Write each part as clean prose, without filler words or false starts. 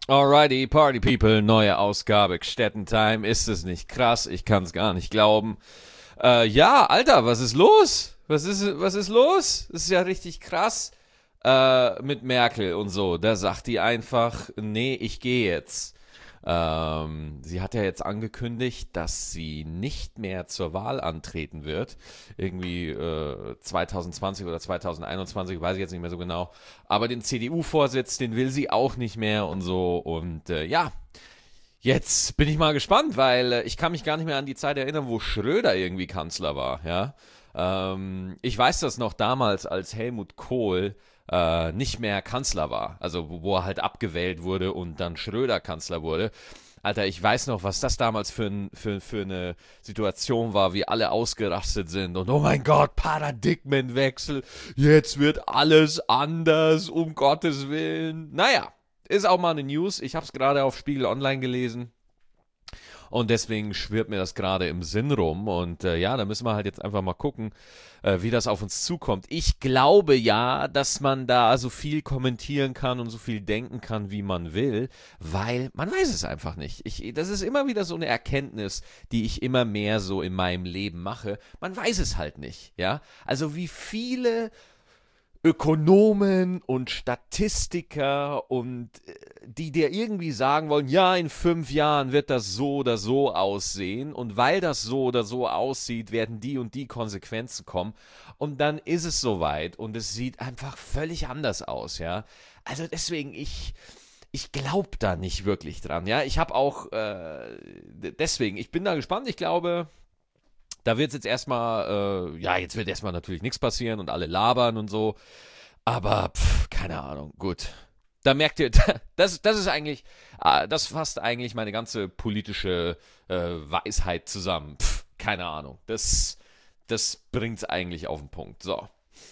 Alrighty, Party People, neue Ausgabe Gstettentime. Ist es nicht krass? Ich kann es gar nicht glauben. Ja, Alter, was ist los? Was ist los? Das ist ja richtig krass. Mit Merkel und so. Da sagt die einfach, nee, ich gehe jetzt. Sie hat ja jetzt angekündigt, dass sie nicht mehr zur Wahl antreten wird. Irgendwie 2020 oder 2021, weiß ich jetzt nicht mehr so genau. Aber den CDU-Vorsitz, den will sie auch nicht mehr und so. Und ja, jetzt bin ich mal gespannt, weil ich kann mich gar nicht mehr an die Zeit erinnern, wo Schröder irgendwie Kanzler war. Ja, ich weiß das noch damals, als Helmut Kohl nicht mehr Kanzler war. Also wo er halt abgewählt wurde und dann Schröder Kanzler wurde. Alter, ich weiß noch, was das damals für eine Situation war, wie alle ausgerastet sind und oh mein Gott, Paradigmenwechsel, jetzt wird alles anders, um Gottes Willen. Naja, ist auch mal eine News. Ich habe es gerade auf Spiegel Online gelesen. Und deswegen schwirrt mir das gerade im Sinn rum. Und ja, da müssen wir halt jetzt einfach mal gucken, wie das auf uns zukommt. Ich glaube ja, dass man da so viel kommentieren kann und so viel denken kann, wie man will, weil man weiß es einfach nicht. Das ist immer wieder so eine Erkenntnis, die ich immer mehr so in meinem Leben mache. Man weiß es halt nicht, ja. Also wie viele Ökonomen und Statistiker und die dir irgendwie sagen wollen, ja, in 5 Jahren wird das so oder so aussehen und weil das so oder so aussieht, werden die und die Konsequenzen kommen und dann ist es soweit und es sieht einfach völlig anders aus, ja. Also deswegen, ich glaube da nicht wirklich dran, ja. Ich habe auch, deswegen, ich bin da gespannt, ich glaube, da wird jetzt erstmal, ja, jetzt wird erstmal natürlich nichts passieren und alle labern und so. Aber, keine Ahnung, gut. Da merkt ihr, das ist eigentlich, das fasst eigentlich meine ganze politische Weisheit zusammen. Keine Ahnung. Das bringt's eigentlich auf den Punkt. So.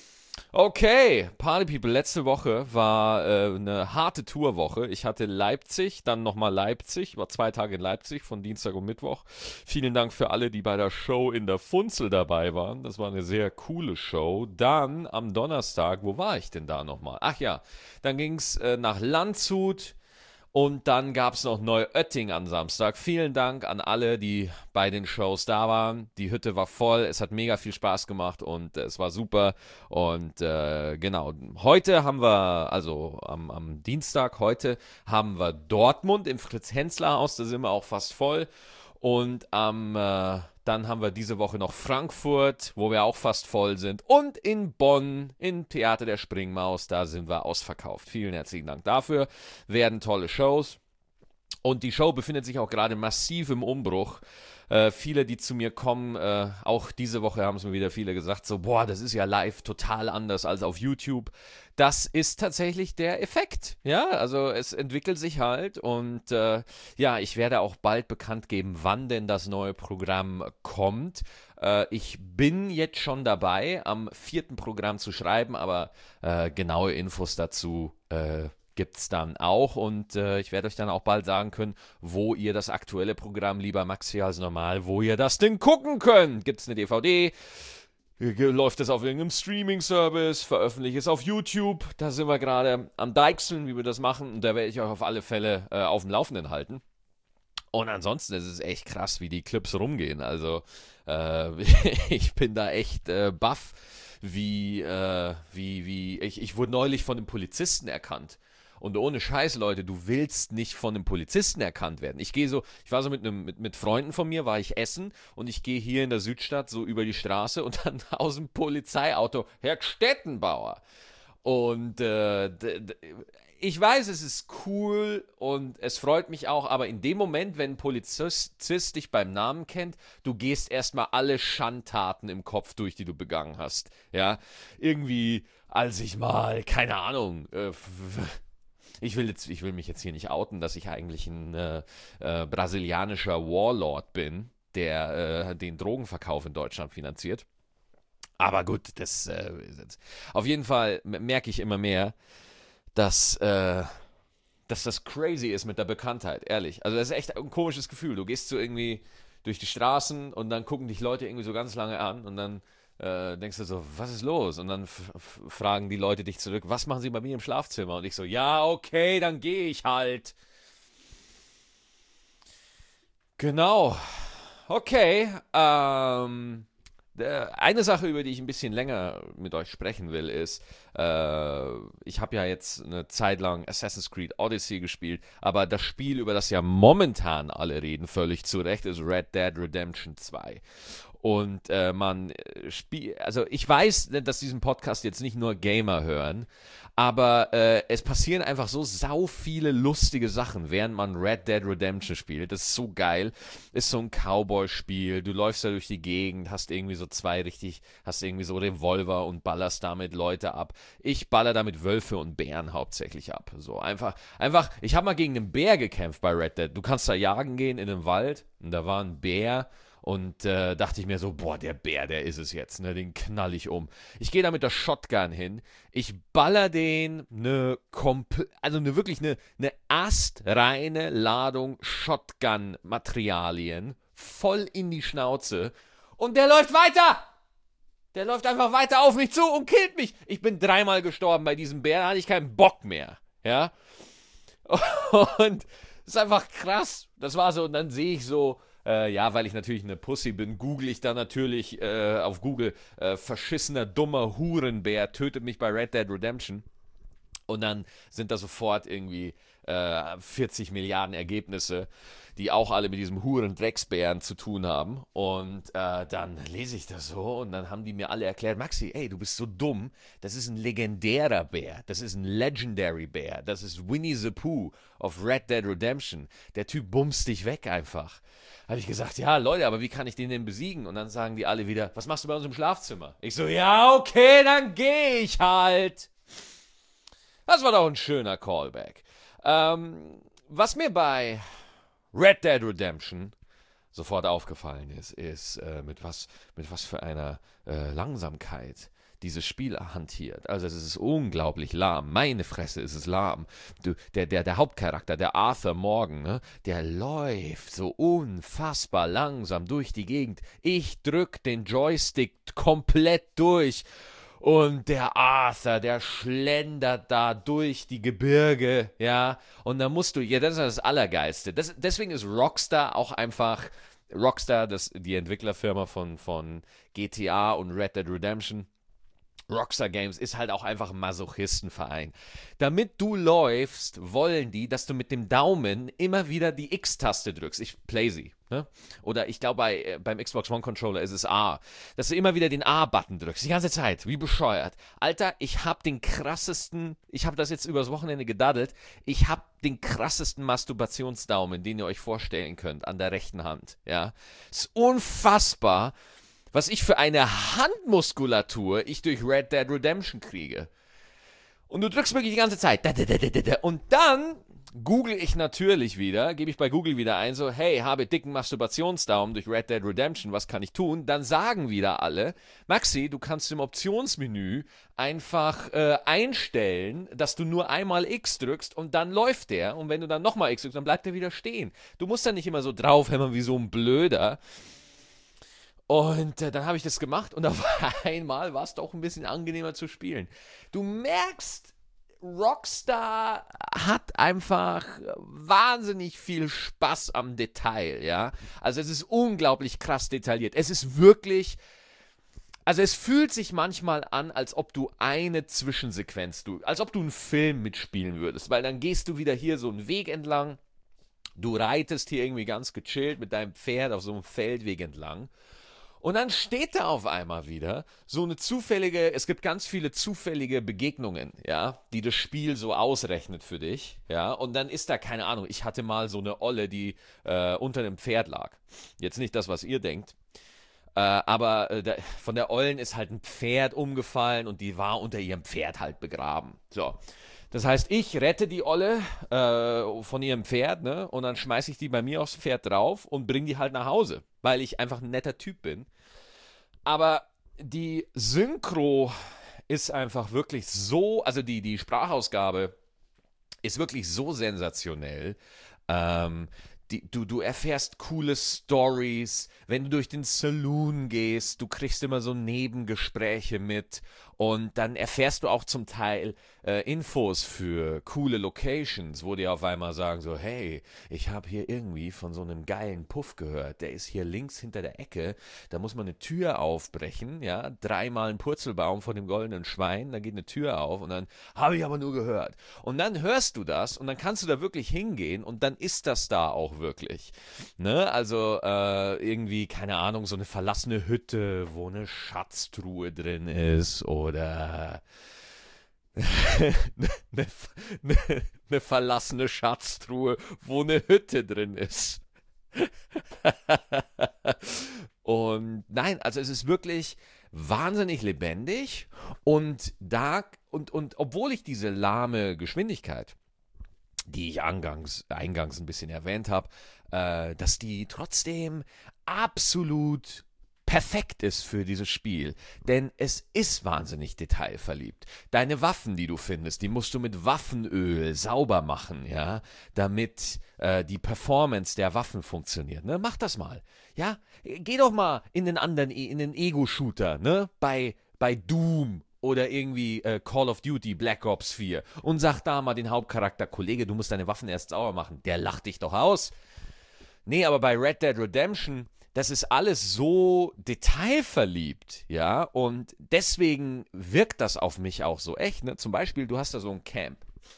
Okay, Party People, letzte Woche war eine harte Tourwoche. Ich hatte Leipzig, dann nochmal Leipzig, war 2 Tage in Leipzig von Dienstag und Mittwoch. Vielen Dank für alle, die bei der Show in der Funzel dabei waren. Das war eine sehr coole Show. Dann am Donnerstag, wo war ich denn da nochmal? Ach ja, dann ging's nach Landshut. Und dann gab es noch Neuötting am Samstag. Vielen Dank an alle, die bei den Shows da waren. Die Hütte war voll, es hat mega viel Spaß gemacht und es war super. Und genau, heute haben wir, also am Dienstag heute, haben wir Dortmund im Fritz-Hensler-Haus, da sind wir auch fast voll. Und dann haben wir diese Woche noch Frankfurt, wo wir auch fast voll sind. Und in Bonn, im Theater der Springmaus, da sind wir ausverkauft. Vielen herzlichen Dank dafür. Werden tolle Shows. Und die Show befindet sich auch gerade massiv im Umbruch. Viele, die zu mir kommen, auch diese Woche haben es mir wieder viele gesagt, so, boah, das ist ja live total anders als auf YouTube. Das ist tatsächlich der Effekt. Ja, also es entwickelt sich halt und ja, ich werde auch bald bekannt geben, wann denn das neue Programm kommt. Ich bin jetzt schon dabei, am 4. Programm zu schreiben, aber genaue Infos dazu gibt es dann auch und ich werde euch dann auch bald sagen können, wo ihr das aktuelle Programm lieber Maxi als normal, wo ihr das denn gucken könnt. Gibt es eine DVD? Läuft es auf irgendeinem Streaming-Service? Veröffentliche es auf YouTube? Da sind wir gerade am Deichseln, wie wir das machen und da werde ich euch auf alle Fälle auf dem Laufenden halten. Und ansonsten ist es echt krass, wie die Clips rumgehen. Also ich bin da echt baff, ich wurde neulich von einem Polizisten erkannt. Und ohne Scheiß, Leute, du willst nicht von einem Polizisten erkannt werden. Ich war so mit Freunden von mir, war ich essen und ich gehe hier in der Südstadt so über die Straße und dann aus dem Polizeiauto, Herr Stettenbauer. Und ich weiß, es ist cool und es freut mich auch, aber in dem Moment, wenn ein Polizist dich beim Namen kennt, du gehst erstmal alle Schandtaten im Kopf durch, die du begangen hast. Ja, irgendwie, als ich mal, keine Ahnung, ich will mich jetzt hier nicht outen, dass ich eigentlich ein brasilianischer Warlord bin, der den Drogenverkauf in Deutschland finanziert. Aber gut, auf jeden Fall merke ich immer mehr, dass, äh, dass das crazy ist mit der Bekanntheit, ehrlich. Also das ist echt ein komisches Gefühl. Du gehst so irgendwie durch die Straßen und dann gucken dich Leute irgendwie so ganz lange an und dann denkst du so, was ist los? Und dann fragen die Leute dich zurück, was machen sie bei mir im Schlafzimmer? Und ich so, ja, okay, dann gehe ich halt. Genau. Okay. Eine Sache, über die ich ein bisschen länger mit euch sprechen will, ist, ich habe ja jetzt eine Zeit lang Assassin's Creed Odyssey gespielt, aber das Spiel, über das ja momentan alle reden, völlig zu Recht, ist Red Dead Redemption 2. Und man spielt, also ich weiß, dass diesen Podcast jetzt nicht nur Gamer hören, aber es passieren einfach so sau viele lustige Sachen, während man Red Dead Redemption spielt. Das ist so geil. Ist so ein Cowboy-Spiel. Du läufst da durch die Gegend, hast irgendwie so Revolver und ballerst damit Leute ab. Ich baller damit Wölfe und Bären hauptsächlich ab. So einfach, ich habe mal gegen einen Bär gekämpft bei Red Dead. Du kannst da jagen gehen in den Wald und da war ein Bär. Und dachte ich mir so, boah, der Bär, der ist es jetzt, ne? Den knall ich um. Ich gehe da mit der Shotgun hin. Ich baller den eine astreine Ladung Shotgun-Materialien voll in die Schnauze. Und der läuft weiter! Der läuft einfach weiter auf mich zu und killt mich. Ich bin dreimal gestorben bei diesem Bär, da hatte ich keinen Bock mehr. Ja? Und das ist einfach krass. Das war so, und dann sehe ich so, ja, weil ich natürlich eine Pussy bin, google ich da natürlich auf Google verschissener, dummer Hurenbär tötet mich bei Red Dead Redemption. Und dann sind da sofort irgendwie 40 Milliarden Ergebnisse, die auch alle mit diesem Huren-Drecksbären zu tun haben. Und dann lese ich das so und dann haben die mir alle erklärt, Maxi, ey, du bist so dumm, das ist ein legendärer Bär, das ist ein Legendary Bär, das ist Winnie the Pooh of Red Dead Redemption. Der Typ bumst dich weg einfach. Habe ich gesagt, ja, Leute, aber wie kann ich den denn besiegen? Und dann sagen die alle wieder, was machst du bei uns im Schlafzimmer? Ich so, ja, okay, dann gehe ich halt. Das war doch ein schöner Callback. Was mir bei Red Dead Redemption sofort aufgefallen ist mit was für einer Langsamkeit dieses Spiel hantiert. Also es ist unglaublich lahm. Meine Fresse ist es lahm. Der Hauptcharakter, der Arthur Morgan, ne, der läuft so unfassbar langsam durch die Gegend. Ich drück den Joystick komplett durch. Und der Arthur, der schlendert da durch die Gebirge, ja. Und da musst du, ja, das ist das Allergeilste. Deswegen ist Rockstar auch einfach, Rockstar, die Entwicklerfirma von GTA und Red Dead Redemption, Rockstar Games ist halt auch einfach ein Masochistenverein. Damit du läufst, wollen die, dass du mit dem Daumen immer wieder die X-Taste drückst. Ich play sie. Ne? Oder ich glaube, beim Xbox One Controller ist es A. Dass du immer wieder den A-Button drückst. Die ganze Zeit. Wie bescheuert. Alter, ich habe das jetzt übers Wochenende gedaddelt. Ich habe den krassesten Masturbationsdaumen, den ihr euch vorstellen könnt, an der rechten Hand. Ja. Ist unfassbar, was ich für eine Handmuskulatur ich durch Red Dead Redemption kriege. Und du drückst wirklich die ganze Zeit. Und dann google ich natürlich wieder, gebe ich bei Google wieder ein, so, hey, habe dicken Masturbationsdaumen durch Red Dead Redemption, was kann ich tun? Dann sagen wieder alle, Maxi, du kannst im Optionsmenü einfach einstellen, dass du nur einmal X drückst und dann läuft der. Und wenn du dann nochmal X drückst, dann bleibt der wieder stehen. Du musst dann nicht immer so draufhämmern wie so ein Blöder. Und dann habe ich das gemacht und auf einmal war es doch ein bisschen angenehmer zu spielen. Du merkst, Rockstar hat einfach wahnsinnig viel Spaß am Detail, ja. Also es ist unglaublich krass detailliert. Es ist wirklich, also es fühlt sich manchmal an, als ob du eine Zwischensequenz, als ob du einen Film mitspielen würdest, weil dann gehst du wieder hier so einen Weg entlang, du reitest hier irgendwie ganz gechillt mit deinem Pferd auf so einem Feldweg entlang. Und dann steht da auf einmal wieder so eine es gibt ganz viele zufällige Begegnungen, ja, die das Spiel so ausrechnet für dich, ja, und dann ist da, keine Ahnung, ich hatte mal so eine Olle, die unter einem Pferd lag. Jetzt nicht das, was ihr denkt, aber von der Ollen ist halt ein Pferd umgefallen und die war unter ihrem Pferd halt begraben. So. Das heißt, ich rette die Olle von ihrem Pferd, ne? Und dann schmeiße ich die bei mir aufs Pferd drauf und bringe die halt nach Hause, weil ich einfach ein netter Typ bin. Aber die Synchro ist einfach wirklich so, also die Sprachausgabe ist wirklich so sensationell. Ähm, du erfährst coole Stories, wenn du durch den Saloon gehst, du kriegst immer so Nebengespräche mit Und dann erfährst du auch zum Teil Infos für coole Locations, wo die auf einmal sagen so, hey, ich habe hier irgendwie von so einem geilen Puff gehört, der ist hier links hinter der Ecke, da muss man eine Tür aufbrechen, ja, 3-mal ein Purzelbaum von dem goldenen Schwein, da geht eine Tür auf und dann habe ich aber nur gehört. Und dann hörst du das und dann kannst du da wirklich hingehen und dann ist das da auch wirklich. Ne? Also irgendwie, keine Ahnung, so eine verlassene Hütte, wo eine Schatztruhe drin ist oder eine, eine verlassene Schatztruhe, wo eine Hütte drin ist. Und nein, also es ist wirklich wahnsinnig lebendig und obwohl ich diese lahme Geschwindigkeit, die ich eingangs ein bisschen erwähnt habe, dass die trotzdem absolut perfekt ist für dieses Spiel. Denn es ist wahnsinnig detailverliebt. Deine Waffen, die du findest, die musst du mit Waffenöl sauber machen, ja, damit die Performance der Waffen funktioniert. Ne? Mach das mal. Ja, geh doch mal in den Ego-Shooter, ne? Bei Doom oder irgendwie Call of Duty Black Ops 4 und sag da mal den Hauptcharakter, Kollege, du musst deine Waffen erst sauber machen. Der lacht dich doch aus. Nee, aber bei Red Dead Redemption, das ist alles so detailverliebt, ja, und deswegen wirkt das auf mich auch so echt, ne? Zum Beispiel, du hast da so ein Camp,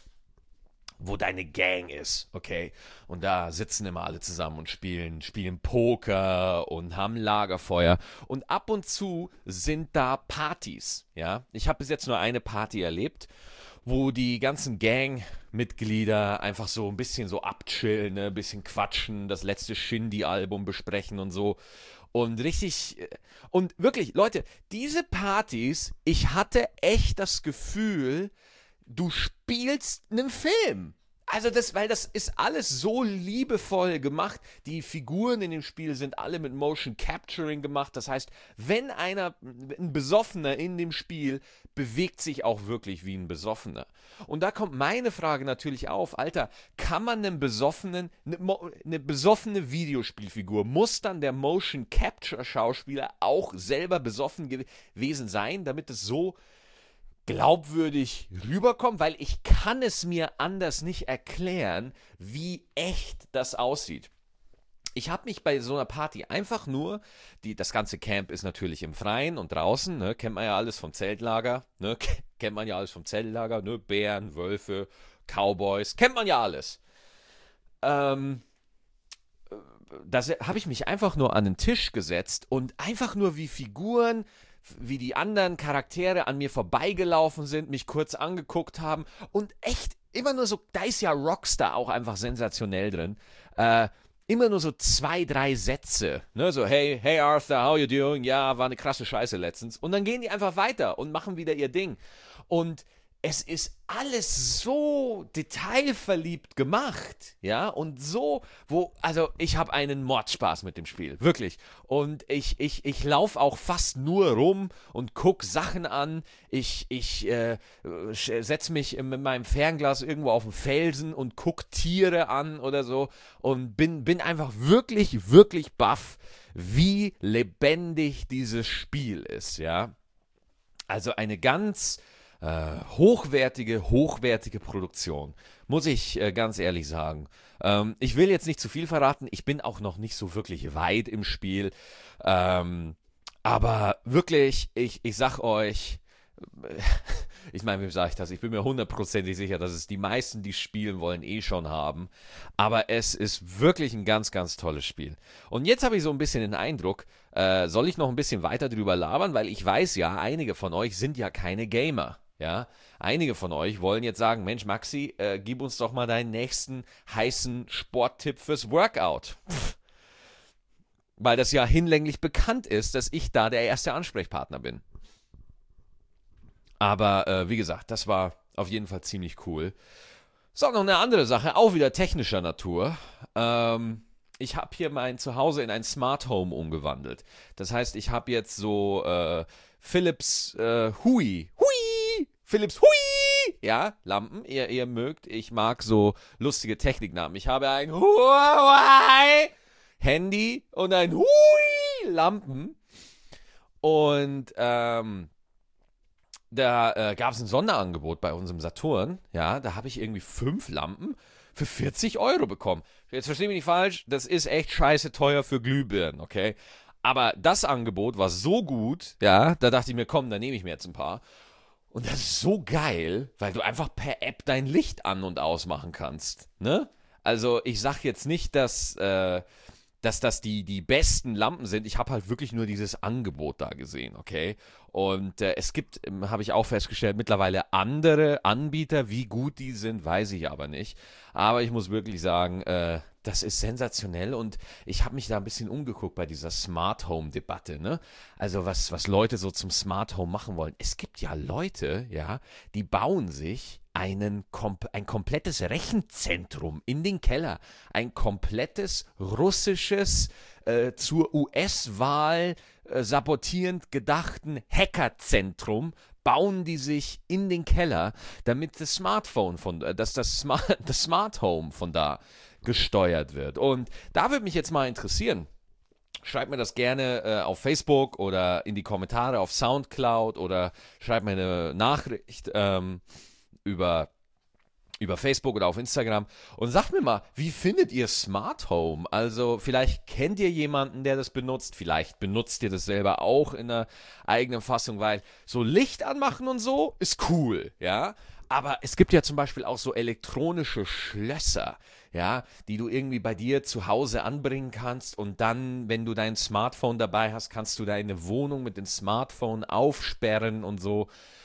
wo deine Gang ist, okay? Und da sitzen immer alle zusammen und spielen Poker und haben Lagerfeuer. Und ab und zu sind da Partys, ja? Ich habe bis jetzt nur eine Party erlebt, wo die ganzen Gangmitglieder einfach so ein bisschen so abchillen, ne? Ein bisschen quatschen, das letzte Shindy-Album besprechen und so. Und richtig, und wirklich, Leute, diese Partys, ich hatte echt das Gefühl, du spielst einen Film. Also weil das ist alles so liebevoll gemacht. Die Figuren in dem Spiel sind alle mit Motion Capturing gemacht. Das heißt, wenn ein Besoffener in dem Spiel bewegt sich auch wirklich wie ein Besoffener. Und da kommt meine Frage natürlich auf, Alter, kann man einem Besoffenen, eine besoffene Videospielfigur, muss dann der Motion Capture Schauspieler auch selber besoffen gewesen sein, damit es so glaubwürdig rüberkommt, weil ich kann es mir anders nicht erklären, wie echt das aussieht. Ich habe mich bei so einer Party einfach nur, das ganze Camp ist natürlich im Freien und draußen, ne, kennt man ja alles vom Zeltlager, ne, kennt man ja alles vom Zeltlager, ne, Bären, Wölfe, Cowboys, kennt man ja alles. Ähm, da habe ich mich einfach nur an den Tisch gesetzt und einfach nur wie Figuren, wie die anderen Charaktere an mir vorbeigelaufen sind, mich kurz angeguckt haben und echt immer nur so, da ist ja Rockstar auch einfach sensationell drin, immer nur so 2, 3 Sätze, ne, so hey Arthur, how you doing? Ja, war eine krasse Scheiße letztens und dann gehen die einfach weiter und machen wieder ihr Ding und es ist alles so detailverliebt gemacht, ja, und so, also ich habe einen Mordspaß mit dem Spiel, wirklich. Und ich laufe auch fast nur rum und guck Sachen an. Ich setze mich mit meinem Fernglas irgendwo auf den Felsen und guck Tiere an oder so und bin einfach wirklich, wirklich baff, wie lebendig dieses Spiel ist, ja. Also eine ganz hochwertige Produktion, muss ich ganz ehrlich sagen. Ich will jetzt nicht zu viel verraten, ich bin auch noch nicht so wirklich weit im Spiel, aber wirklich, ich sag euch, ich meine, wie sage ich das? Ich bin mir hundertprozentig sicher, dass es die meisten, die spielen wollen, eh schon haben. Aber es ist wirklich ein ganz, ganz tolles Spiel. Und jetzt habe ich so ein bisschen den Eindruck, soll ich noch ein bisschen weiter drüber labern? Weil ich weiß ja, einige von euch sind ja keine Gamer. Ja, einige von euch wollen jetzt sagen, Mensch, Maxi, gib uns doch mal deinen nächsten heißen Sporttipp fürs Workout. Weil das ja hinlänglich bekannt ist, dass ich da der erste Ansprechpartner bin. Aber wie gesagt, das war auf jeden Fall ziemlich cool. So, noch eine andere Sache, auch wieder technischer Natur. Ich habe hier mein Zuhause in ein Smart Home umgewandelt. Das heißt, ich habe jetzt so Philips Philips Hui, ja, Lampen, ihr mögt. Ich mag so lustige Techniknamen. Ich habe ein Huawei Handy und ein Hui Lampen. Und da gab es ein Sonderangebot bei unserem Saturn. Ja, da habe ich irgendwie 5 Lampen für 40 € bekommen. Jetzt verstehe mich nicht falsch, das ist echt scheiße teuer für Glühbirnen, okay? Aber das Angebot war so gut, ja, da dachte ich mir, komm, da nehme ich mir jetzt ein paar. Und das ist so geil, weil du einfach per App dein Licht an- und ausmachen kannst, ne? Also ich sag jetzt nicht, dass das die besten Lampen sind. Ich habe halt wirklich nur dieses Angebot da gesehen, okay? Und es gibt, habe ich auch festgestellt, mittlerweile andere Anbieter. Wie gut die sind, weiß ich aber nicht. Aber ich muss wirklich sagen, das ist sensationell und ich habe mich da ein bisschen umgeguckt bei dieser Smart Home Debatte, ne? Also was Leute so zum Smart Home machen wollen. Es gibt ja Leute, ja, die bauen sich ein komplettes Rechenzentrum in den Keller, ein komplettes russisches, zur US-Wahl sabotierend gedachten Hackerzentrum bauen die sich in den Keller, damit das Smartphone das Smart Home von da gesteuert wird. Und da würde mich jetzt mal interessieren. Schreibt mir das gerne auf Facebook oder in die Kommentare auf Soundcloud oder schreibt mir eine Nachricht über Facebook oder auf Instagram und sagt mir mal, wie findet ihr Smart Home? Also vielleicht kennt ihr jemanden, der das benutzt, vielleicht benutzt ihr das selber auch in einer eigenen Fassung, weil so Licht anmachen und so ist cool, ja. Aber es gibt ja zum Beispiel auch so elektronische Schlösser, ja, die du irgendwie bei dir zu Hause anbringen kannst und dann, wenn du dein Smartphone dabei hast, kannst du deine Wohnung mit dem Smartphone aufsperren und so.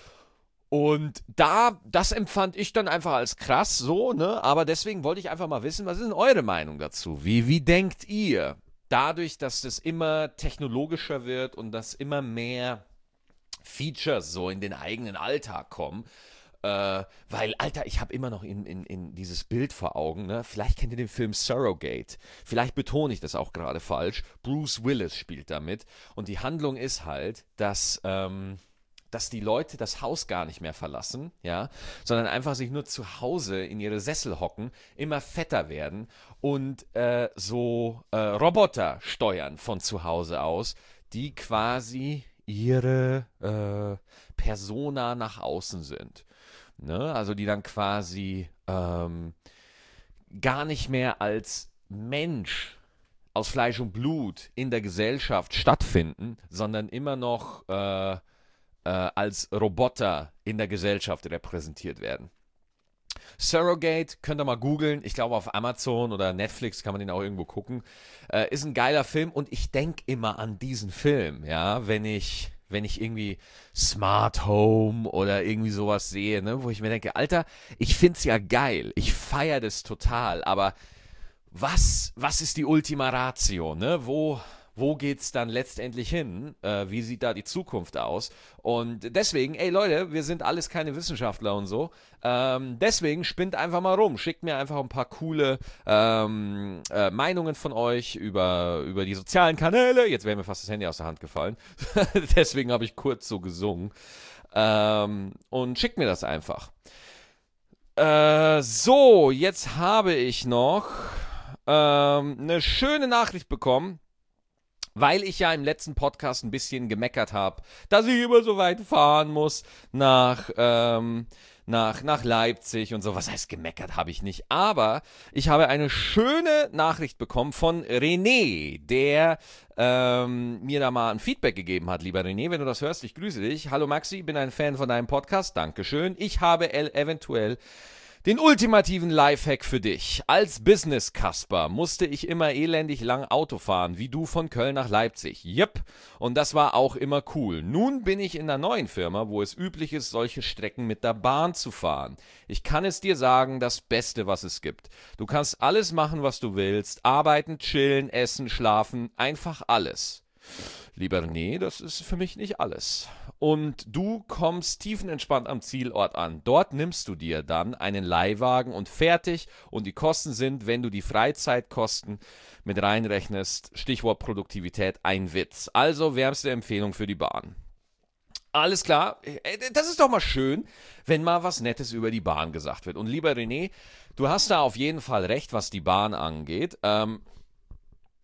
Und das empfand ich dann einfach als krass so, ne? Aber deswegen wollte ich einfach mal wissen, was ist denn eure Meinung dazu? Wie denkt ihr? Dadurch, dass das immer technologischer wird und dass immer mehr Features so in den eigenen Alltag kommen, weil, Alter, ich habe immer noch in dieses Bild vor Augen, ne? Vielleicht kennt ihr den Film Surrogate. Vielleicht betone ich das auch gerade falsch. Bruce Willis spielt damit. Und die Handlung ist halt, dass die Leute das Haus gar nicht mehr verlassen, ja, sondern einfach sich nur zu Hause in ihre Sessel hocken, immer fetter werden und Roboter steuern von zu Hause aus, die quasi ihre Persona nach außen sind. Ne? Also die dann quasi gar nicht mehr als Mensch aus Fleisch und Blut in der Gesellschaft stattfinden, sondern immer noch als Roboter in der Gesellschaft repräsentiert werden. Surrogate könnt ihr mal googeln. Ich glaube, auf Amazon oder Netflix kann man den auch irgendwo gucken. Ist ein geiler Film und ich denke immer an diesen Film, ja, wenn ich irgendwie Smart Home oder irgendwie sowas sehe, ne, wo ich mir denke, Alter, ich find's ja geil, ich feiere das total, aber was ist die Ultima Ratio, ne? Wo geht's dann letztendlich hin? Wie sieht da die Zukunft aus? Und deswegen, ey Leute, wir sind alles keine Wissenschaftler und so. Deswegen spinnt einfach mal rum. Schickt mir einfach ein paar coole Meinungen von euch über die sozialen Kanäle. Jetzt wäre mir fast das Handy aus der Hand gefallen. Deswegen habe ich kurz so gesungen. Und schickt mir das einfach. So, jetzt habe ich noch eine schöne Nachricht bekommen, weil ich ja im letzten Podcast ein bisschen gemeckert habe, dass ich immer so weit fahren muss nach Leipzig und so. Was heißt gemeckert habe ich nicht. Aber ich habe eine schöne Nachricht bekommen von René, der mir da mal ein Feedback gegeben hat. Lieber René, wenn du das hörst, ich grüße dich. Hallo Maxi, bin ein Fan von deinem Podcast. Dankeschön. Ich habe eventuell den ultimativen Lifehack für dich. Als Business-Kasper musste ich immer elendig lang Auto fahren, wie du von Köln nach Leipzig. Jep, und das war auch immer cool. Nun bin ich in einer neuen Firma, wo es üblich ist, solche Strecken mit der Bahn zu fahren. Ich kann es dir sagen, das Beste, was es gibt. Du kannst alles machen, was du willst. Arbeiten, chillen, essen, schlafen, einfach alles. Lieber René, das ist für mich nicht alles. Und du kommst tiefenentspannt am Zielort an. Dort nimmst du dir dann einen Leihwagen und fertig. Und die Kosten sind, wenn du die Freizeitkosten mit reinrechnest, Stichwort Produktivität, ein Witz. Also wärmste Empfehlung für die Bahn. Alles klar, das ist doch mal schön, wenn mal was Nettes über die Bahn gesagt wird. Und lieber René, du hast da auf jeden Fall recht, was die Bahn angeht.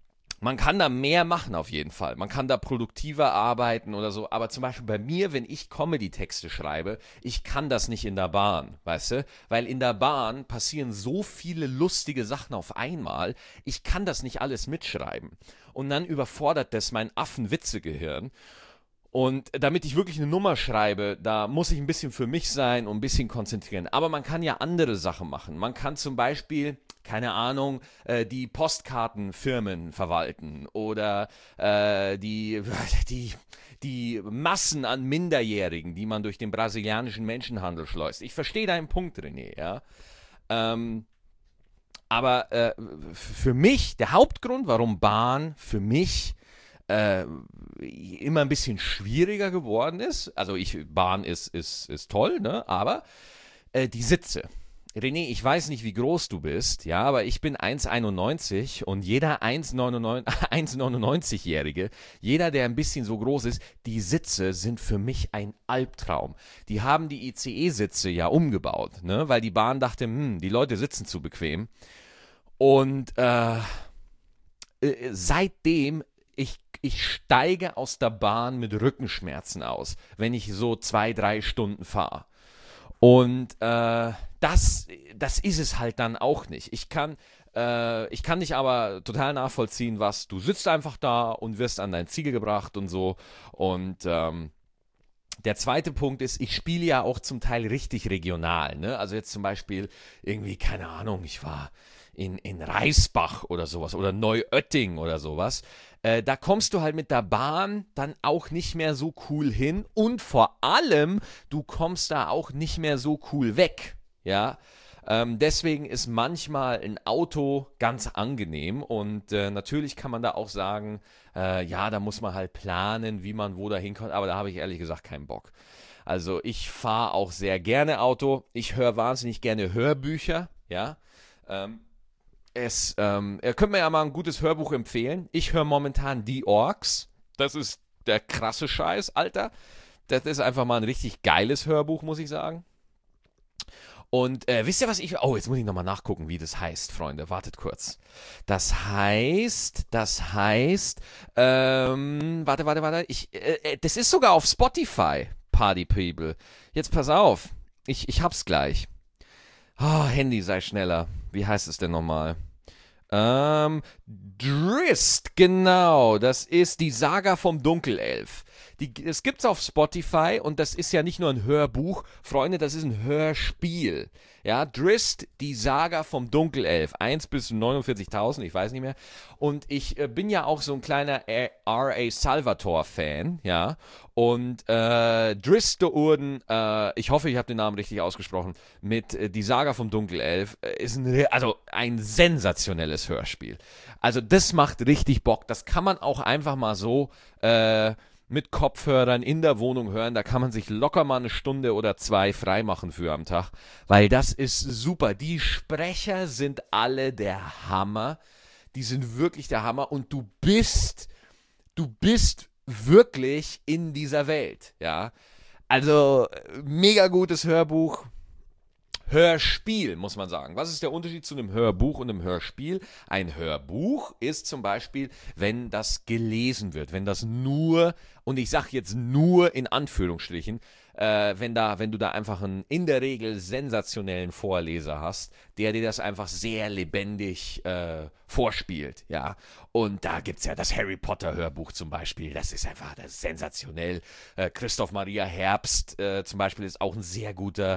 Man kann da mehr machen auf jeden Fall. Man kann da produktiver arbeiten oder so. Aber zum Beispiel bei mir, wenn ich Comedy-Texte schreibe, ich kann das nicht in der Bahn, weißt du? Weil in der Bahn passieren so viele lustige Sachen auf einmal. Ich kann das nicht alles mitschreiben. Und dann überfordert das mein Affenwitzegehirn. Und damit ich wirklich eine Nummer schreibe, da muss ich ein bisschen für mich sein und ein bisschen konzentrieren. Aber man kann ja andere Sachen machen. Man kann zum Beispiel, keine Ahnung, die Postkartenfirmen verwalten oder die, die, die Massen an Minderjährigen, die man durch den brasilianischen Menschenhandel schleust. Ich verstehe deinen Punkt, René, ja. Ähm, aber für mich, der Hauptgrund, warum Bahn für mich äh, immer ein bisschen schwieriger geworden ist. Also Bahn ist toll, ne? Aber die Sitze. René, ich weiß nicht, wie groß du bist, ja, aber ich bin 1,91 und jeder 1,99-Jährige, jeder, der ein bisschen so groß ist, die Sitze sind für mich ein Albtraum. Die haben die ICE-Sitze ja umgebaut, ne, weil die Bahn dachte, die Leute sitzen zu bequem. Und seitdem ich steige aus der Bahn mit Rückenschmerzen aus, wenn ich so 2, 3 Stunden fahre. Und das ist es halt dann auch nicht. Ich kann dich aber total nachvollziehen, was du sitzt einfach da und wirst an dein Ziel gebracht und so. Und der zweite Punkt ist, ich spiele ja auch zum Teil richtig regional. Ne? Also jetzt zum Beispiel irgendwie, keine Ahnung, ich war in Reisbach oder sowas oder Neuötting oder sowas. Da kommst du halt mit der Bahn dann auch nicht mehr so cool hin und vor allem, du kommst da auch nicht mehr so cool weg. Ja, deswegen ist manchmal ein Auto ganz angenehm und natürlich kann man da auch sagen, ja, da muss man halt planen, wie man wo da hinkommt, aber da habe ich ehrlich gesagt keinen Bock. Also ich fahre auch sehr gerne Auto, ich höre wahnsinnig gerne Hörbücher, ja. Ähm, ihr könnt mir ja mal ein gutes Hörbuch empfehlen. Ich höre momentan Die Orks. Das ist der krasse Scheiß, Alter. Das ist einfach mal ein richtig geiles Hörbuch, muss ich sagen. Und wisst ihr, was ich. Oh, jetzt muss ich nochmal nachgucken, wie das heißt, Freunde. Wartet kurz. Warte. Das ist sogar auf Spotify, Party People. Jetzt pass auf. Ich hab's gleich. Oh, Handy, sei schneller. Wie heißt es denn nochmal? Drizzt, genau. Das ist die Saga vom Dunkelelf. Das gibt's auf Spotify und das ist ja nicht nur ein Hörbuch, Freunde, das ist ein Hörspiel. Ja, Drizzt, die Saga vom Dunkelelf. 1 bis 49.000, ich weiß nicht mehr. Und ich bin ja auch so ein kleiner R.A. Salvatore-Fan, ja. Und Drizzt de Urden, ich hoffe, ich habe den Namen richtig ausgesprochen, mit die Saga vom Dunkelelf, ist ein sensationelles Hörspiel. Also das macht richtig Bock. Das kann man auch einfach mal so mit Kopfhörern in der Wohnung hören. Da kann man sich locker mal 1 Stunde oder 2 freimachen für am Tag, weil das ist super. Die Sprecher sind alle der Hammer. Die sind wirklich der Hammer und du bist wirklich in dieser Welt, ja. Also mega gutes Hörbuch. Hörspiel, muss man sagen. Was ist der Unterschied zu einem Hörbuch und einem Hörspiel? Ein Hörbuch ist zum Beispiel, wenn das gelesen wird, wenn das nur, und ich sage jetzt nur in Anführungsstrichen, wenn du da einfach einen in der Regel sensationellen Vorleser hast, der dir das einfach sehr lebendig vorspielt, ja. Und da gibt es ja das Harry Potter Hörbuch zum Beispiel, das ist sensationell. Christoph Maria Herbst zum Beispiel ist auch ein sehr guter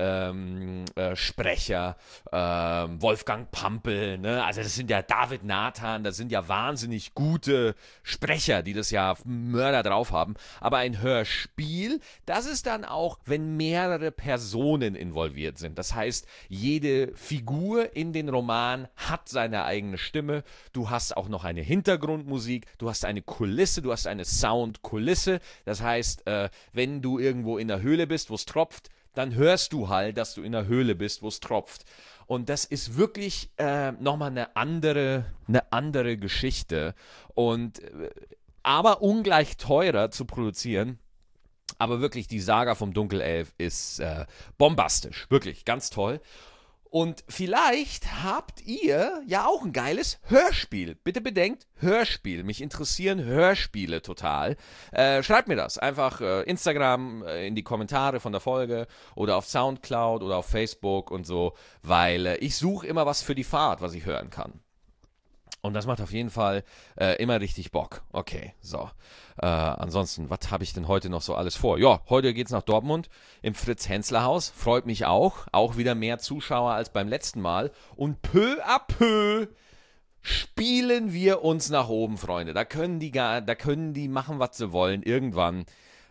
Sprecher. Wolfgang Pampel, ne? Also das sind ja David Nathan, das sind ja wahnsinnig gute Sprecher, die das ja Mörder drauf haben. Aber ein Hörspiel, das ist dann auch, wenn mehrere Personen involviert sind. Das heißt, jede Figur in den Roman hat seine eigene Stimme. Du hast auch noch eine Hintergrundmusik, du hast eine Kulisse, du hast eine Soundkulisse. Das heißt, wenn du irgendwo in der Höhle bist, wo es tropft, dann hörst du halt, dass du in der Höhle bist, wo es tropft. Und das ist wirklich nochmal eine andere Geschichte. Und aber ungleich teurer zu produzieren. Aber wirklich, die Saga vom Dunkelelf ist bombastisch. Wirklich, ganz toll. Und vielleicht habt ihr ja auch ein geiles Hörspiel. Bitte bedenkt, Hörspiel. Mich interessieren Hörspiele total. Schreibt mir das. Einfach Instagram in die Kommentare von der Folge oder auf Soundcloud oder auf Facebook und so, weil ich suche immer was für die Fahrt, was ich hören kann. Und das macht auf jeden Fall immer richtig Bock. Okay, so. Ansonsten, was habe ich denn heute noch so alles vor? Ja, heute geht's nach Dortmund im Fritz-Hensler-Haus. Freut mich auch. Auch wieder mehr Zuschauer als beim letzten Mal. Und peu à peu spielen wir uns nach oben, Freunde. Da können die machen, was sie wollen. Irgendwann,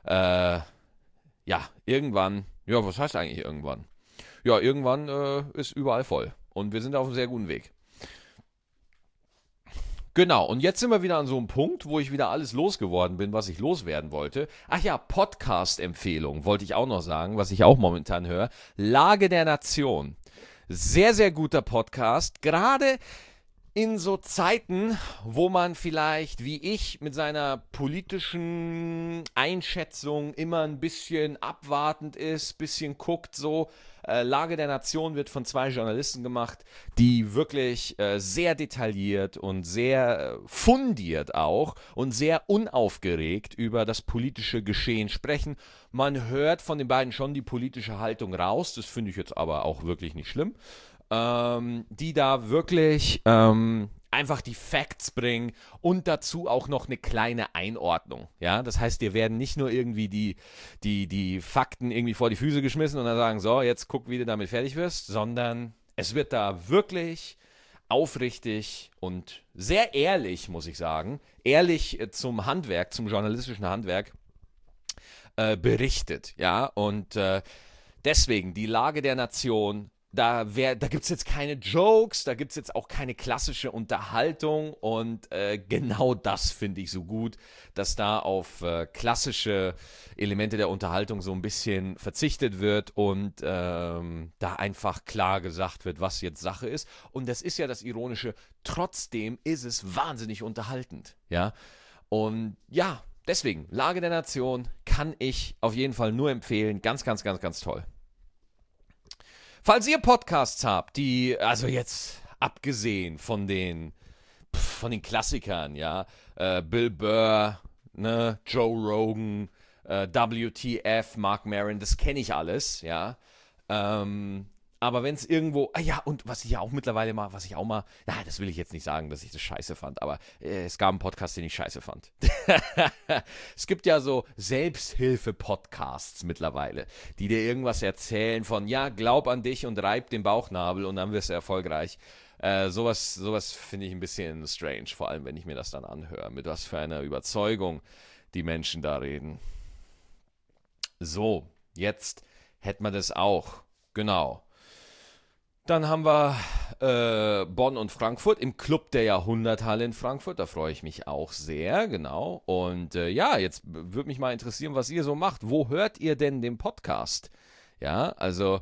irgendwann, ja, was heißt eigentlich irgendwann? Ja, irgendwann ist überall voll. Und wir sind auf einem sehr guten Weg. Genau, und jetzt sind wir wieder an so einem Punkt, wo ich wieder alles losgeworden bin, was ich loswerden wollte. Ach ja, Podcast-Empfehlung wollte ich auch noch sagen, was ich auch momentan höre. Lage der Nation. Sehr, sehr guter Podcast. Gerade in so Zeiten, wo man vielleicht, wie ich, mit seiner politischen Einschätzung immer ein bisschen abwartend ist, bisschen guckt, so. Lage der Nation wird von 2 Journalisten gemacht, die wirklich sehr detailliert und sehr fundiert auch und sehr unaufgeregt über das politische Geschehen sprechen. Man hört von den beiden schon die politische Haltung raus, das finde ich jetzt aber auch wirklich nicht schlimm. Die da wirklich einfach die Facts bringen und dazu auch noch eine kleine Einordnung. Ja, das heißt, dir werden nicht nur irgendwie die Fakten irgendwie vor die Füße geschmissen und dann sagen, so, jetzt guck, wie du damit fertig wirst, sondern es wird da wirklich aufrichtig und sehr ehrlich, muss ich sagen, ehrlich zum Handwerk, zum journalistischen Handwerk berichtet. Ja, und deswegen die Lage der Nation. Da gibt es jetzt keine Jokes, da gibt es jetzt auch keine klassische Unterhaltung und genau das finde ich so gut, dass da auf klassische Elemente der Unterhaltung so ein bisschen verzichtet wird und da einfach klar gesagt wird, was jetzt Sache ist. Und das ist ja das Ironische, trotzdem ist es wahnsinnig unterhaltend, ja. Und ja, deswegen, Lage der Nation kann ich auf jeden Fall nur empfehlen, ganz, ganz, ganz, ganz toll. Falls ihr Podcasts habt, die, also jetzt abgesehen von den Klassikern, ja, Bill Burr, ne, Joe Rogan, WTF, Mark Maron, das kenne ich alles, ja. Aber wenn es irgendwo, ja, und was ich ja auch mittlerweile mal, das will ich jetzt nicht sagen, dass ich das scheiße fand, aber es gab einen Podcast, den ich scheiße fand. Es gibt ja so Selbsthilfe-Podcasts mittlerweile, die dir irgendwas erzählen von, ja, glaub an dich und reib den Bauchnabel und dann wirst du erfolgreich. Sowas finde ich ein bisschen strange, vor allem wenn ich mir das dann anhöre, mit was für einer Überzeugung die Menschen da reden. So, jetzt hätten wir das auch. Genau. Dann haben wir Bonn und Frankfurt im Club der Jahrhunderthalle in Frankfurt. Da freue ich mich auch sehr, genau. Und ja, jetzt würde mich mal interessieren, was ihr so macht. Wo hört ihr denn den Podcast? Ja, also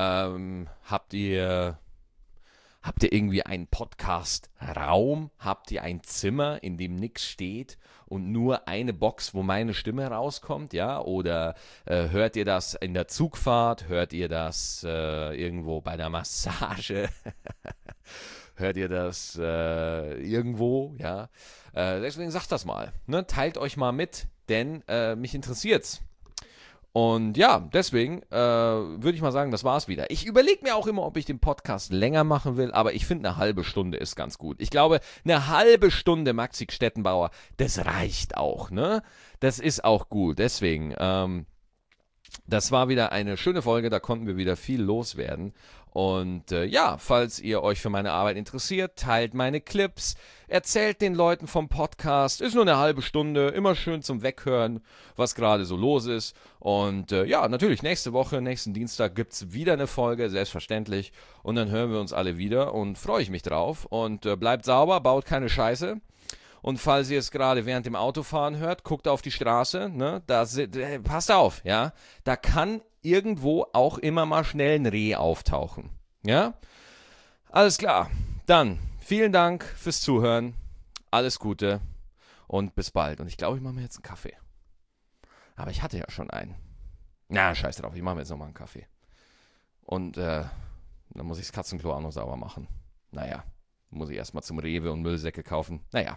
habt ihr irgendwie einen Podcast-Raum? Habt ihr ein Zimmer, in dem nichts steht und nur eine Box, wo meine Stimme rauskommt? Ja, oder hört ihr das in der Zugfahrt? Hört ihr das irgendwo bei der Massage? Hört ihr das irgendwo? Ja, deswegen sagt das mal. Ne? Teilt euch mal mit, denn mich interessiert's. Und ja, deswegen würde ich mal sagen, das war's wieder. Ich überlege mir auch immer, ob ich den Podcast länger machen will, aber ich finde, eine halbe Stunde ist ganz gut. Ich glaube, eine halbe Stunde Maxi Stettenbauer, das reicht auch, ne? Das ist auch gut. Deswegen, das war wieder eine schöne Folge, da konnten wir wieder viel loswerden. Und ja, falls ihr euch für meine Arbeit interessiert, teilt meine Clips, erzählt den Leuten vom Podcast. Ist nur eine halbe Stunde, immer schön zum Weghören, was gerade so los ist. Und ja, natürlich, nächste Woche, nächsten Dienstag gibt es wieder eine Folge, selbstverständlich. Und dann hören wir uns alle wieder und freue ich mich drauf. Und bleibt sauber, baut keine Scheiße. Und falls ihr es gerade während dem Autofahren hört, guckt auf die Straße, ne? Passt auf, ja. Da kann irgendwo auch immer mal schnell ein Reh auftauchen. Ja? Alles klar. Dann vielen Dank fürs Zuhören. Alles Gute und bis bald. Und ich glaube, ich mache mir jetzt einen Kaffee. Aber ich hatte ja schon einen. Na, scheiß drauf, ich mache mir jetzt nochmal einen Kaffee. Und Dann muss ich das Katzenklo auch noch sauber machen. Naja, muss ich erstmal zum Rewe und Müllsäcke kaufen. Naja.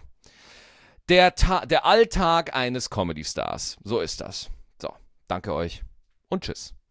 Der Alltag eines Comedy-Stars. So ist das. So, danke euch und tschüss.